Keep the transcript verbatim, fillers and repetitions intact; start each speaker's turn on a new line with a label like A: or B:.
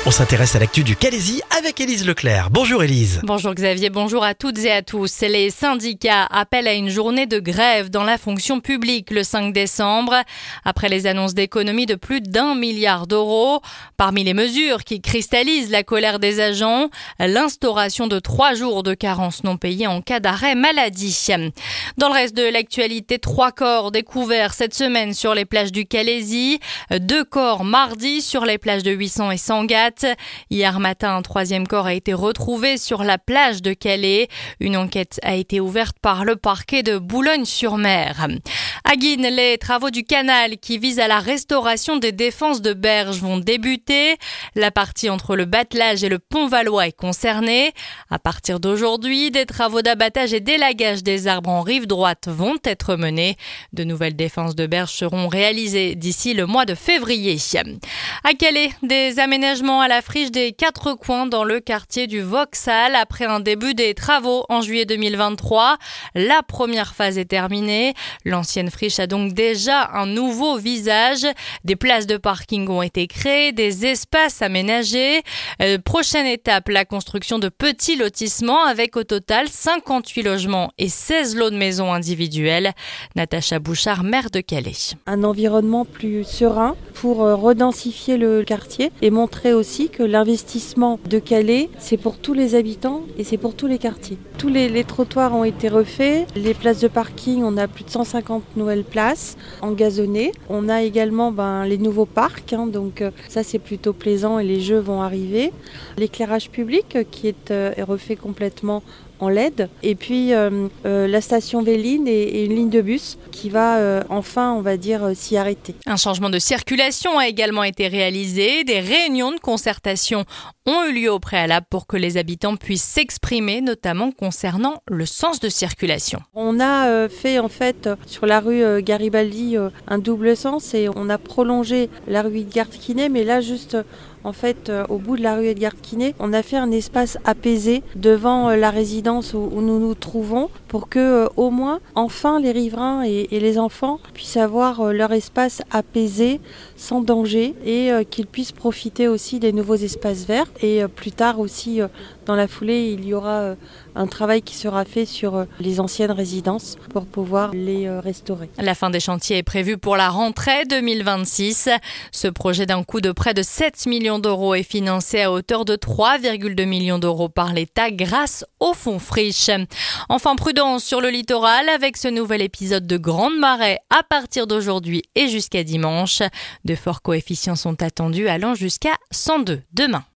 A: On s'intéresse à l'actu du Calaisis avec Élise Leclerc. Bonjour Élise.
B: Bonjour Xavier, bonjour à toutes et à tous. Les syndicats appellent à une journée de grève dans la fonction publique le cinq décembre, après les annonces d'économies de plus d'un milliard d'euros. Parmi les mesures qui cristallisent la colère des agents, l'instauration de trois jours de carence non payée en cas d'arrêt maladie. Dans le reste de l'actualité, trois corps découverts cette semaine sur les plages du Calaisis, deux corps mardi sur les plages de Huissan et Sangatte. Hier matin, un troisième corps a été retrouvé sur la plage de Calais. Une enquête a été ouverte par le parquet de Boulogne-sur-Mer. À Guînes, les travaux du canal qui visent à la restauration des défenses de berges vont débuter. La partie entre le batelage et le pont Valois est concernée. À partir d'aujourd'hui, des travaux d'abattage et d'élagage des arbres en rive droite vont être menés. De nouvelles défenses de berges seront réalisées d'ici le mois de février. À Calais, des aménagements à la friche des quatre coins dans le quartier du Vauxhall après un début des travaux en juillet deux mille vingt-trois. La première phase est terminée. L'ancienne friche a donc déjà un nouveau visage. Des places de parking ont été créées, des espaces aménagés. Euh, prochaine étape, la construction de petits lotissements avec au total cinquante-huit logements et seize lots de maisons individuelles. Natacha Bouchard, maire de Calais.
C: Un environnement plus serein pour redensifier le quartier et montrer aussi que l'investissement de Calais, c'est pour tous les habitants et c'est pour tous les quartiers. Tous les, les trottoirs ont été refaits, les places de parking, on a plus de cent cinquante nouvelles places engazonnées. On a également ben, les nouveaux parcs, hein, donc euh, ça c'est plutôt plaisant et les jeux vont arriver. L'éclairage public euh, qui est, euh, est refait complètement en L E D et puis euh, euh, la station Véline et, et une ligne de bus qui va euh, enfin, on va dire, euh, s'y arrêter.
B: Un changement de circulation a également été réalisé. Des réunions de concertation ont eu lieu au préalable pour que les habitants puissent s'exprimer, notamment concernant le sens de circulation.
C: On a euh, fait en fait sur la rue euh, Garibaldi euh, un double sens et on a prolongé la rue Edgar-Quinet, mais là juste euh, en fait euh, au bout de la rue Edgar-Quinet, on a fait un espace apaisé devant euh, la résidence où, où nous nous trouvons pour que euh, au moins enfin les riverains et, et les enfants puissent avoir euh, leur espace apaisé sans danger et euh, qu'ils puissent profiter aussi des nouveaux espaces verts. Et euh, plus tard aussi, euh, dans la foulée, il y aura euh, un travail qui sera fait sur euh, les anciennes résidences pour pouvoir les euh, restaurer.
B: La fin des chantiers est prévue pour la rentrée deux mille vingt-six. Ce projet d'un coût de près de sept millions d'euros est financé à hauteur de trois virgule deux millions d'euros par l'État grâce au fonds Friche. Enfin, prudence sur le littoral avec ce nouvel épisode de grande marée à partir d'aujourd'hui et jusqu'à dimanche. De forts coefficients sont attendus allant jusqu'à cent deux demain.